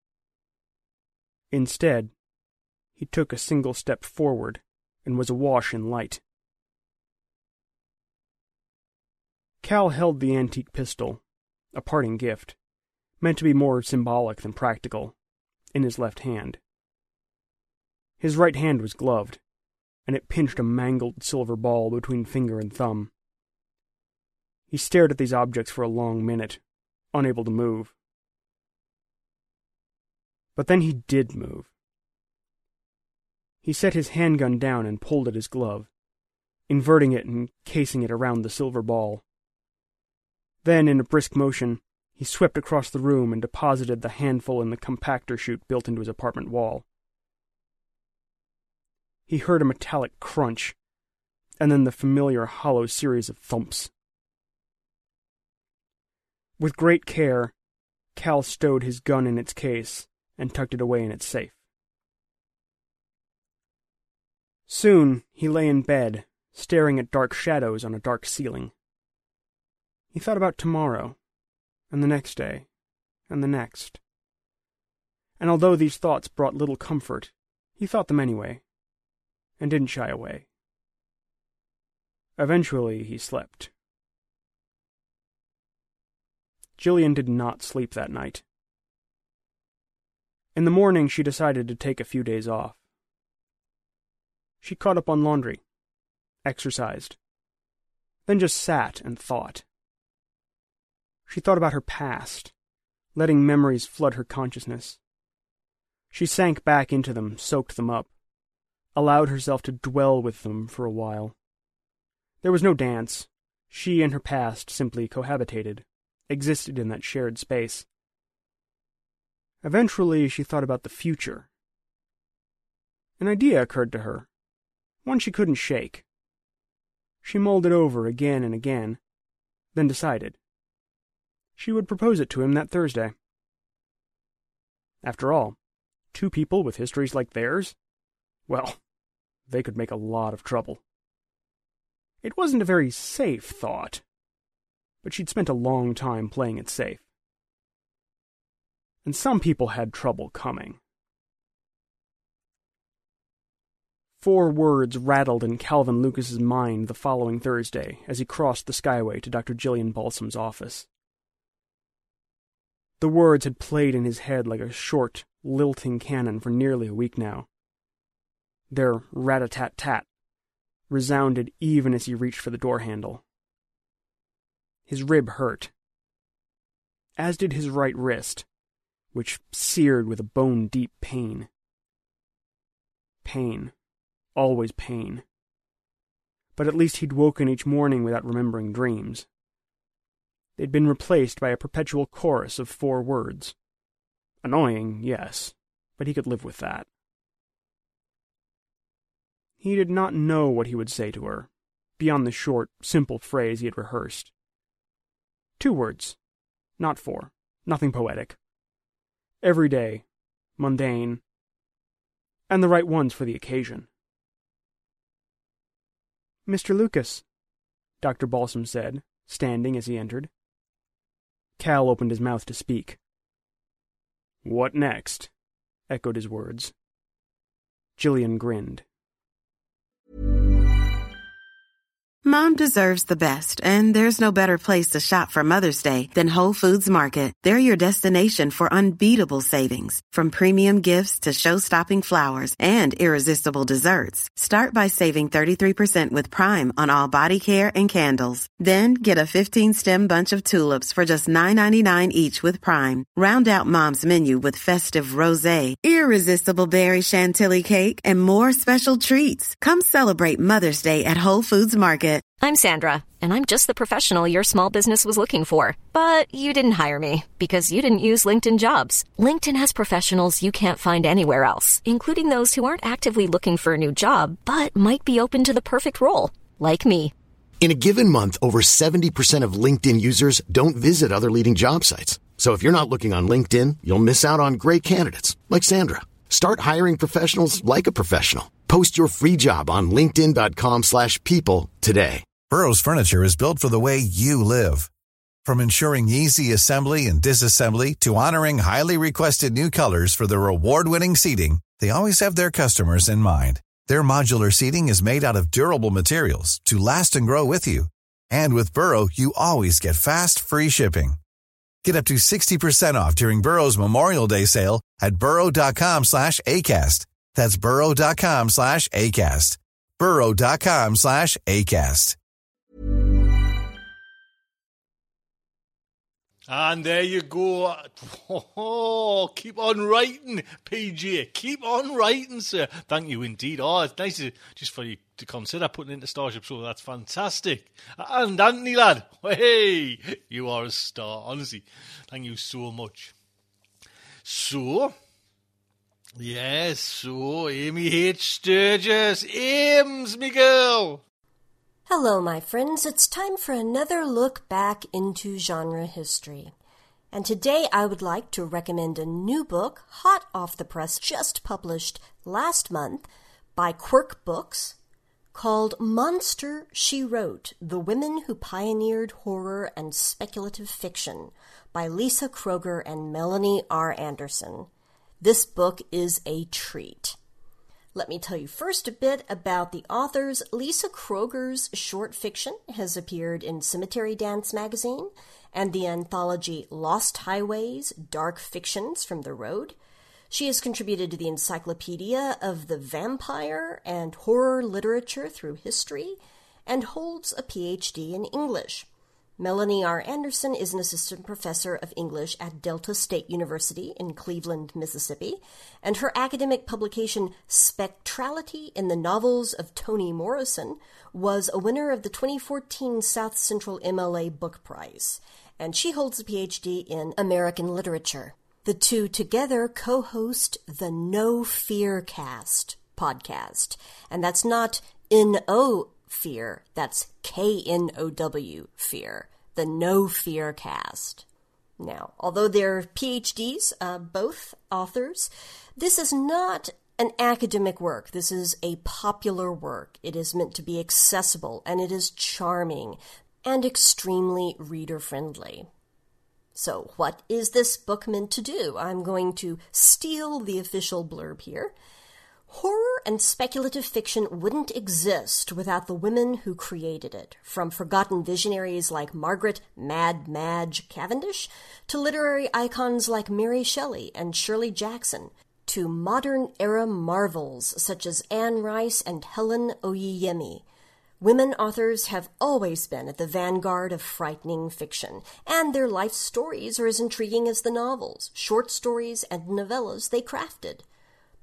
Instead, he took a single step forward and was awash in light. Cal held the antique pistol, a parting gift, meant to be more symbolic than practical, in his left hand. His right hand was gloved, and it pinched a mangled silver ball between finger and thumb. He stared at these objects for a long minute, unable to move. But then he did move. He set his handgun down and pulled at his glove, inverting it and casing it around the silver ball. Then, in a brisk motion, he swept across the room and deposited the handful in the compactor chute built into his apartment wall. He heard a metallic crunch, and then the familiar hollow series of thumps. With great care, Cal stowed his gun in its case and tucked it away in its safe. Soon he lay in bed, staring at dark shadows on a dark ceiling. He thought about tomorrow, and the next day, and the next. And although these thoughts brought little comfort, he thought them anyway, and didn't shy away. Eventually he slept. Jillian did not sleep that night. In the morning she decided to take a few days off. She caught up on laundry, exercised, then just sat and thought. She thought about her past, letting memories flood her consciousness. She sank back into them, soaked them up, allowed herself to dwell with them for a while. There was no dance. She and her past simply cohabitated, existed in that shared space. Eventually she thought about the future. An idea occurred to her, one she couldn't shake. She mulled it over again and again, then decided. She would propose it to him that Thursday. After all, two people with histories like theirs? Well, they could make a lot of trouble. It wasn't a very safe thought, but she'd spent a long time playing it safe. And some people had trouble coming. Four words rattled in Calvin Lucas's mind the following Thursday as he crossed the Skyway to Doctor Jillian Balsam's office. The words had played in his head like a short, lilting cannon for nearly a week now. Their rat-a-tat-tat resounded even as he reached for the door handle. His rib hurt, as did his right wrist, which seared with a bone-deep pain. Pain. Always pain. But at least he'd woken each morning without remembering dreams. They'd been replaced by a perpetual chorus of four words. Annoying, yes, but he could live with that. He did not know what he would say to her, beyond the short, simple phrase he had rehearsed. Two words, not four, nothing poetic. Everyday, mundane, and the right ones for the occasion. Mister Lucas, Doctor Balsam said, standing as he entered. Cal opened his mouth to speak. What next? Echoed his words. Jillian grinned. Mom deserves the best, and there's no better place to shop for Mother's Day than Whole Foods Market. They're your destination for unbeatable savings, from premium gifts to show-stopping flowers and irresistible desserts. Start by saving thirty-three percent with Prime on all body care and candles. Then get a fifteen-stem bunch of tulips for just nine ninety-nine each with Prime. Round out Mom's menu with festive rosé, irresistible berry chantilly cake, and more special treats. Come celebrate Mother's Day at Whole Foods Market. I'm Sandra, and I'm just the professional your small business was looking for. But you didn't hire me because you didn't use LinkedIn Jobs. LinkedIn has professionals you can't find anywhere else, including those who aren't actively looking for a new job, but might be open to the perfect role, like me. In a given month, over seventy percent of LinkedIn users don't visit other leading job sites. So if you're not looking on LinkedIn, you'll miss out on great candidates, like Sandra. Start hiring professionals like a professional. Post your free job on linkedin.com slash people today. Burrow's furniture is built for the way you live. From ensuring easy assembly and disassembly to honoring highly requested new colors for their award-winning seating, they always have their customers in mind. Their modular seating is made out of durable materials to last and grow with you. And with Burrow, you always get fast, free shipping. Get up to sixty percent off during Burrow's Memorial Day sale at burrow.com slash ACAST. That's burrow.com slash ACAST. burrow.com slash ACAST. And there you go. Oh, keep on writing, P J. Keep on writing, sir. Thank you indeed. Oh, it's nice to, just for you to consider putting into Starship Sofa. That's fantastic. And Anthony, lad, hey, you are a star. Honestly, thank you so much. So, yes, so Amy H. Sturgis. Ames, me girl. Hello, my friends. It's time for another look back into genre history. And today I would like to recommend a new book, hot off the press, just published last month by Quirk Books, called Monster, She Wrote, The Women Who Pioneered Horror and Speculative Fiction, by Lisa Kroger and Melanie R. Anderson. This book is a treat. Let me tell you first a bit about the authors. Lisa Kroger's short fiction has appeared in Cemetery Dance magazine and the anthology Lost Highways, Dark Fictions from the Road. She has contributed to the Encyclopedia of the Vampire and Horror Literature through History and holds a P H D in English. Melanie R. Anderson is an assistant professor of English at Delta State University in Cleveland, Mississippi, and her academic publication Spectrality in the Novels of Toni Morrison was a winner of the twenty fourteen South Central M L A Book Prize, and she holds a P H D in American Literature. The two together co-host the No Fear Cast podcast, and that's not N O Fear, that's K N O W, Fear, the No Fear Cast. Now, although they're P H Ds, uh, both authors, this is not an academic work. This is a popular work. It is meant to be accessible, and it is charming and extremely reader-friendly. So, what is this book meant to do? I'm going to steal the official blurb here. Horror and speculative fiction wouldn't exist without the women who created it, from forgotten visionaries like Margaret Mad Madge Cavendish to literary icons like Mary Shelley and Shirley Jackson, to modern-era marvels such as Anne Rice and Helen Oyeyemi. Women authors have always been at the vanguard of frightening fiction, and their life stories are as intriguing as the novels, short stories, and novellas they crafted.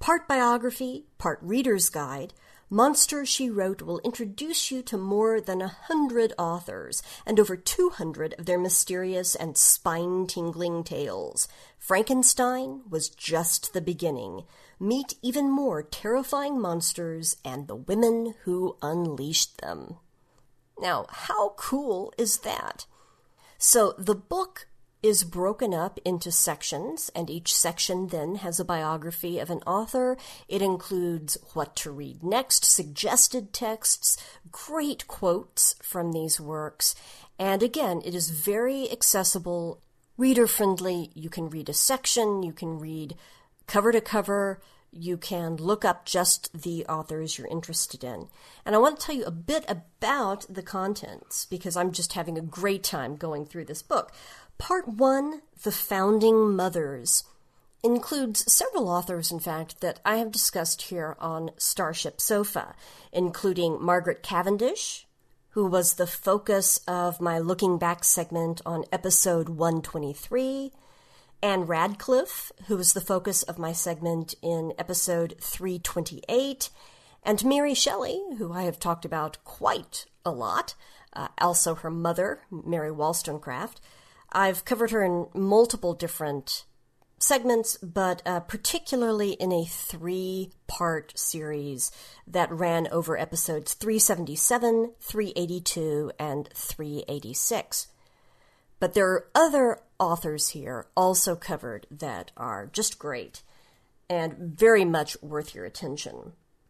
Part biography, part reader's guide, Monster, She Wrote will introduce you to more than a hundred authors and over two hundred of their mysterious and spine-tingling tales. Frankenstein was just the beginning. Meet even more terrifying monsters and the women who unleashed them. Now, how cool is that? So the book is broken up into sections, and each section then has a biography of an author. It includes what to read next, suggested texts, great quotes from these works, and again, it is very accessible, reader-friendly. You can read a section, you can read cover to cover, you can look up just the authors you're interested in. And I want to tell you a bit about the contents, because I'm just having a great time going through this book. Part one, The Founding Mothers, includes several authors, in fact, that I have discussed here on Starship Sofa, including Margaret Cavendish, who was the focus of my Looking Back segment on episode one twenty-three, Anne Radcliffe, who was the focus of my segment in episode three twenty-eight, and Mary Shelley, who I have talked about quite a lot, uh, also her mother, Mary Wollstonecraft. I've covered her in multiple different segments, but uh, particularly in a three-part series that ran over episodes three seventy-seven, three eighty-two, and three eighty-six. But there are other authors here also covered that are just great and very much worth your attention.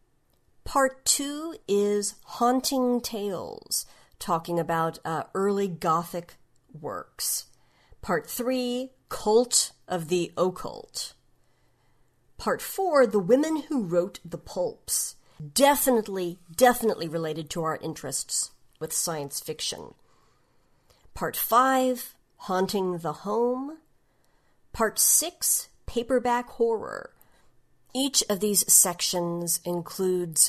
Part two is Haunting Tales, talking about uh, early Gothic works. Part three, Cult of the Occult. Part four, The Women Who Wrote the Pulps. Definitely, definitely related to our interests with science fiction. Part five, Haunting the Home. Part six, Paperback Horror. Each of these sections includes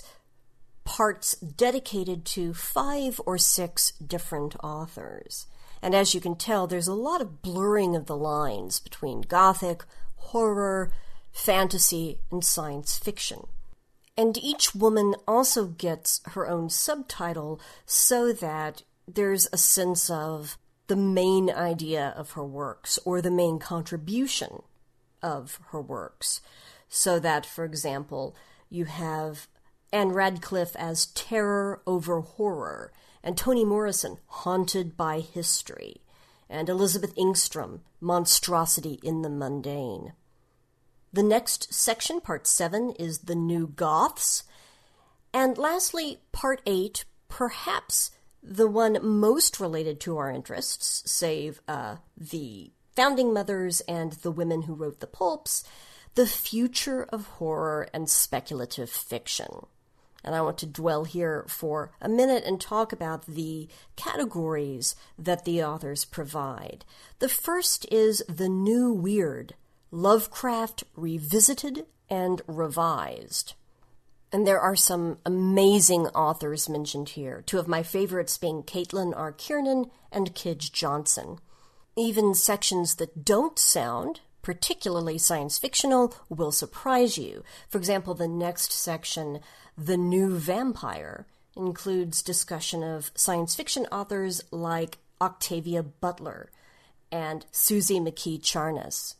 parts dedicated to five or six different authors. And as you can tell, there's a lot of blurring of the lines between Gothic, horror, fantasy, and science fiction. And each woman also gets her own subtitle so that there's a sense of the main idea of her works or the main contribution of her works. So that, for example, you have Anne Radcliffe as Terror over Horror, and Toni Morrison, Haunted by History, and Elizabeth Engstrom, Monstrosity in the Mundane. The next section, part seven, is The New Goths, and lastly, part eight, perhaps the one most related to our interests, save uh, the Founding Mothers and the Women Who Wrote the Pulps, The Future of Horror and Speculative Fiction. And I want to dwell here for a minute and talk about the categories that the authors provide. The first is the new weird, Lovecraft revisited and revised. And there are some amazing authors mentioned here, two of my favorites being Caitlin R. Kiernan and Kij Johnson. Even sections that don't sound particularly science fictional will surprise you. For example, the next section, The New Vampire, includes discussion of science fiction authors like Octavia Butler and Susie McKee Charnas.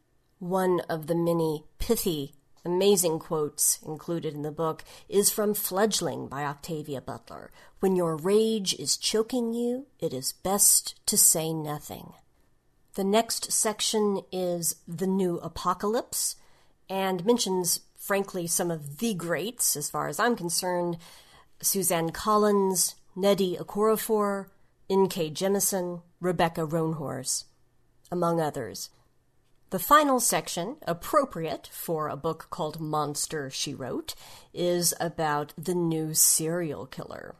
One of the many pithy, amazing quotes included in the book is from Fledgling by Octavia Butler. When your rage is choking you, it is best to say nothing. The next section is The New Apocalypse, and mentions, frankly, some of the greats, as far as I'm concerned, Suzanne Collins, Nnedi Okorafor, N K Jemisin, Rebecca Roanhorse, among others. The final section, appropriate for a book called Monster, She Wrote, is about the new serial killer.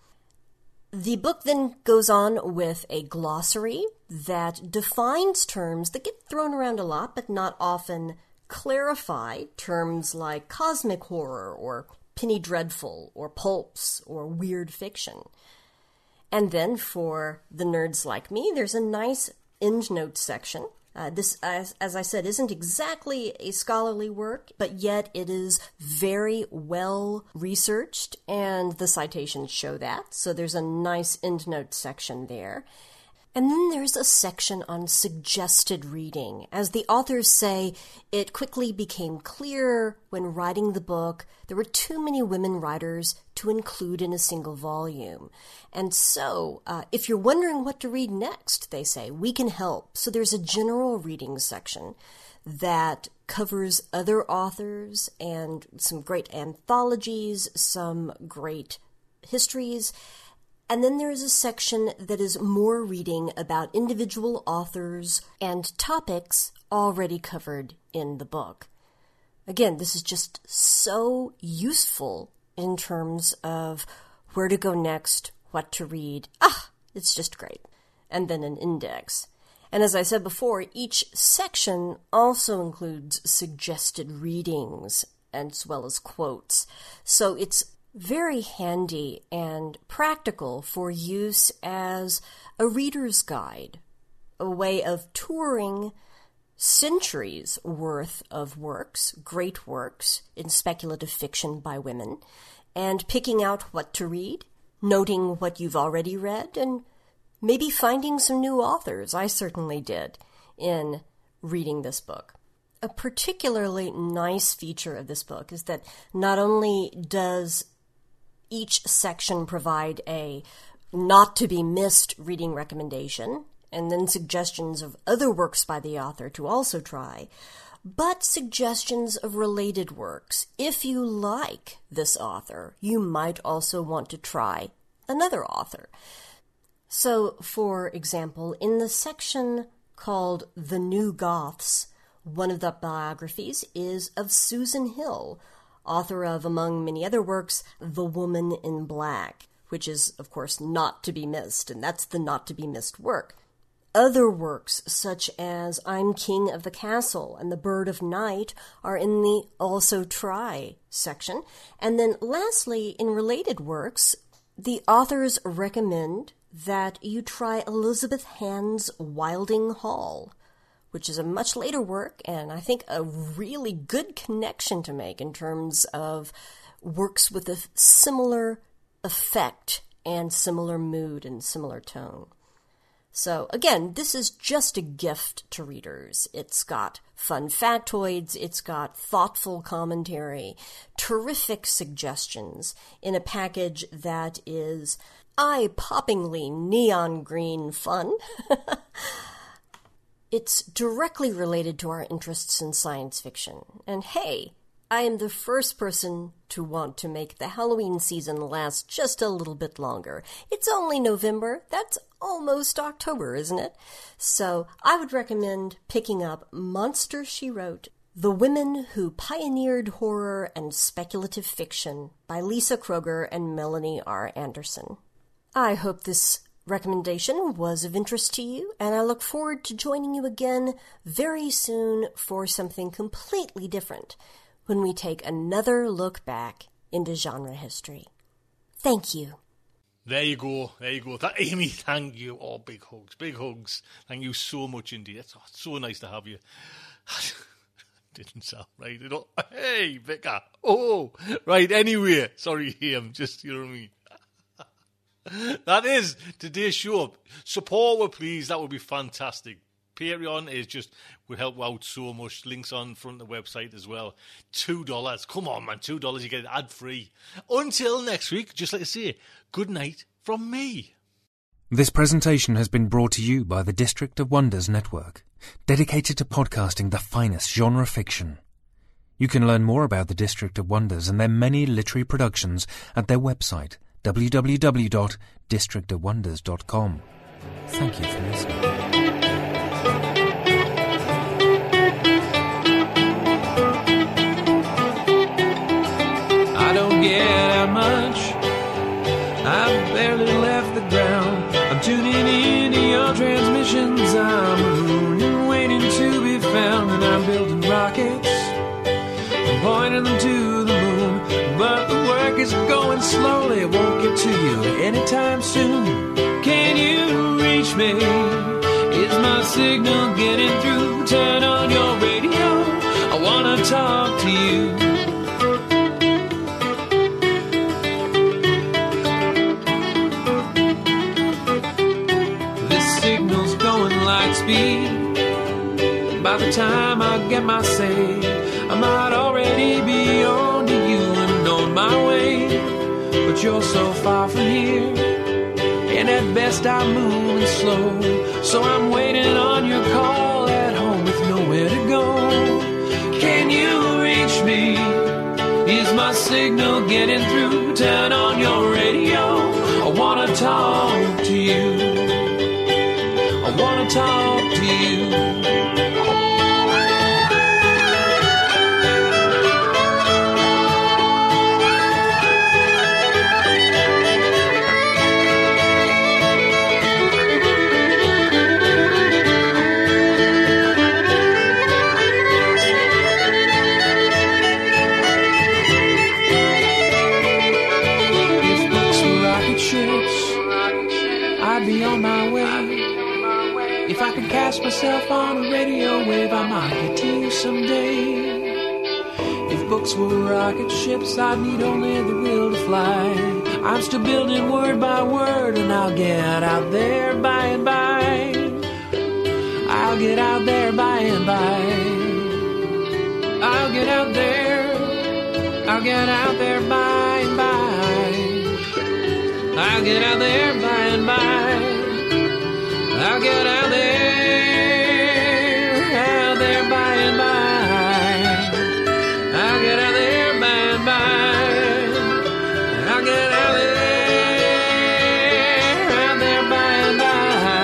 The book then goes on with a glossary that defines terms that get thrown around a lot but not often clarify, terms like cosmic horror or penny dreadful or pulps or weird fiction. And then for the nerds like me, there's a nice endnote section Uh, this, as, as I said, isn't exactly a scholarly work, but yet it is very well researched, and the citations show that. So there's a nice endnote section there. And then there's a section on suggested reading. As the authors say, it quickly became clear when writing the book there were too many women writers to include in a single volume. And so, uh, if you're wondering what to read next, they say, we can help. So there's a general reading section that covers other authors and some great anthologies, some great histories. And then there is a section that is more reading about individual authors and topics already covered in the book. Again, this is just so useful in terms of where to go next, what to read. Ah, it's just great. And then an index. And as I said before, each section also includes suggested readings as well as quotes. So it's very handy and practical for use as a reader's guide, a way of touring centuries worth of works, great works in speculative fiction by women, and picking out what to read, noting what you've already read, and maybe finding some new authors. I certainly did in reading this book. A particularly nice feature of this book is that not only does each section provide a not-to-be-missed reading recommendation, and then suggestions of other works by the author to also try, but suggestions of related works. If you like this author, you might also want to try another author. So, for example, in the section called The New Goths, one of the biographies is of Susan Hill, author of, among many other works, The Woman in Black, which is, of course, not to be missed, and that's the not-to-be-missed work. Other works, such as I'm King of the Castle and The Bird of Night, are in the Also Try section. And then lastly, in related works, the authors recommend that you try Elizabeth Hand's Wilding Hall, which is a much later work, and I think a really good connection to make in terms of works with a similar effect and similar mood and similar tone. So again, this is just a gift to readers. It's got fun factoids, it's got thoughtful commentary, terrific suggestions in a package that is eye-poppingly neon green fun. It's directly related to our interests in science fiction. And hey, I am the first person to want to make the Halloween season last just a little bit longer. It's only November. That's almost October, isn't it? So I would recommend picking up Monster, She Wrote, The Women Who Pioneered Horror and Speculative Fiction by Lisa Kroger and Melanie R. Anderson. I hope this recommendation was of interest to you, and I look forward to joining you again very soon for something completely different when we take another look back into genre history. Thank you. There you go, there you go. That, Amy, thank you. Oh, big hugs, big hugs. Thank you so much indeed. It's, oh, it's so nice to have you. Didn't sound right. You know? Hey, Vicar. Oh, right, anyway. Sorry, I'm just, you know what I mean. That is today's show. Support her, please. That would be fantastic. Patreon is just would help out so much. Links on front of the website as well. Two dollars. Come on, man. Two dollars. You get it ad free. Until next week, just like I say, good night from me. This presentation has been brought to you by the District of Wonders Network, dedicated to podcasting the finest genre fiction. You can learn more about the District of Wonders and their many literary productions at their website, w w w dot district of wonders dot com. Thank you for listening. I don't get out much. I've barely left the ground. I'm tuning into your transmissions. I'm marooned and waiting to be found. And I'm building rockets and pointing them to the moon. But the work is going slowly. It won't get to you anytime soon. Can you reach me? Is my signal getting through? Turn on your radio, I wanna talk to you. This signal's going light speed. By the time I get my say, I might already be on to you and on my way. But you're so far from here, and at best I'm moving slow. So I'm waiting on your call at home with nowhere to go. Can you reach me? Is my signal getting through? Turn on your radio, I wanna talk to you. I wanna talk to you. Be on my way. If I could catch myself on a radio wave, I might get to you someday. If books were rocket ships, I'd need only the will to fly. I'm still building word by word, and I'll get out there by and by. I'll get out there by and by. I'll get out there. I'll get out there by and by. I'll get out there by and by. I'll get out there, out there by and by. I'll get out there by and by. I'll get out there, out there by and by.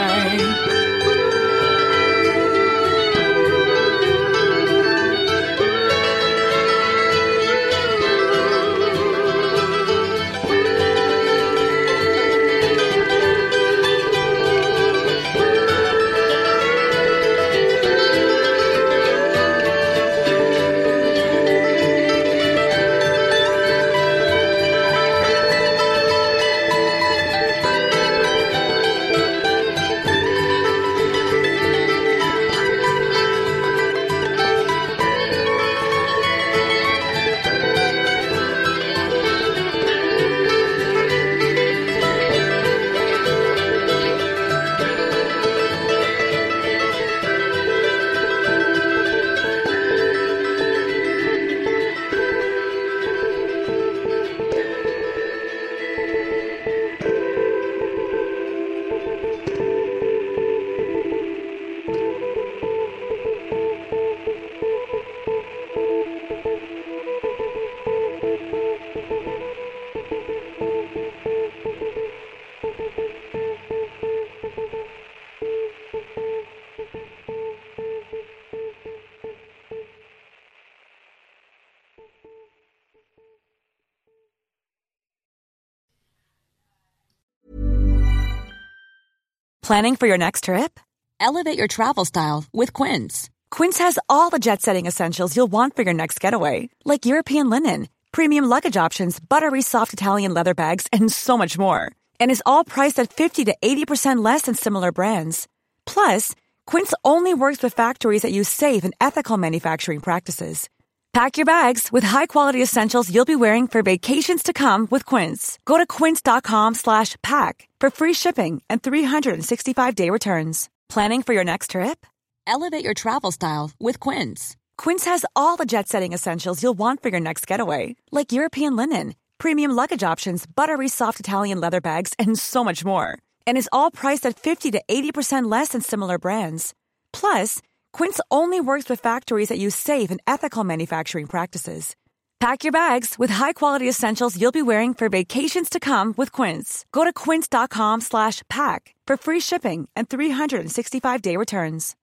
Planning for your next trip? Elevate your travel style with Quince. Quince has all the jet-setting essentials you'll want for your next getaway, like European linen, premium luggage options, buttery soft Italian leather bags, and so much more. And is all priced at fifty to eighty percent less than similar brands. Plus, Quince only works with factories that use safe and ethical manufacturing practices. Pack your bags with high-quality essentials you'll be wearing for vacations to come with Quince. Go to quince.com slash pack for free shipping and three sixty-five day returns. Planning for your next trip? Elevate your travel style with Quince. Quince has all the jet-setting essentials you'll want for your next getaway, like European linen, premium luggage options, buttery soft Italian leather bags, and so much more. And is all priced at fifty to eighty percent less than similar brands. Plus, Quince only works with factories that use safe and ethical manufacturing practices. Pack your bags with high-quality essentials you'll be wearing for vacations to come with Quince. Go to quince.com slash pack for free shipping and three sixty-five day returns.